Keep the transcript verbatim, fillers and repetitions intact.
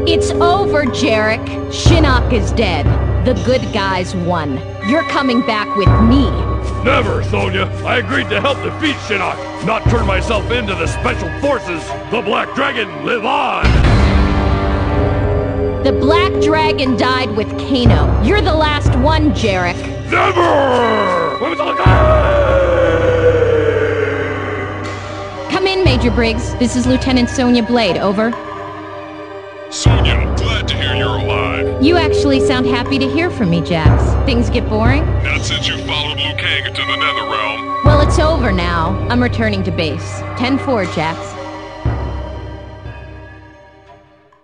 It's over, Jarek. Shinnok is dead. The good guys won. You're coming back with me. Never, Sonya. I agreed to help defeat Shinnok, not turn myself into the Special Forces. The Black Dragon, live on! The Black Dragon died with Kano. You're the last one, Jarek. Never! Come in, Major Briggs. This is Lieutenant Sonya Blade, over. Sonya, glad to hear you're alive. You actually sound happy to hear from me, Jax. Things get boring? Not since you followed Liu Kang into the Nether Realm. Well, it's over now. I'm returning to base. ten four, Jax.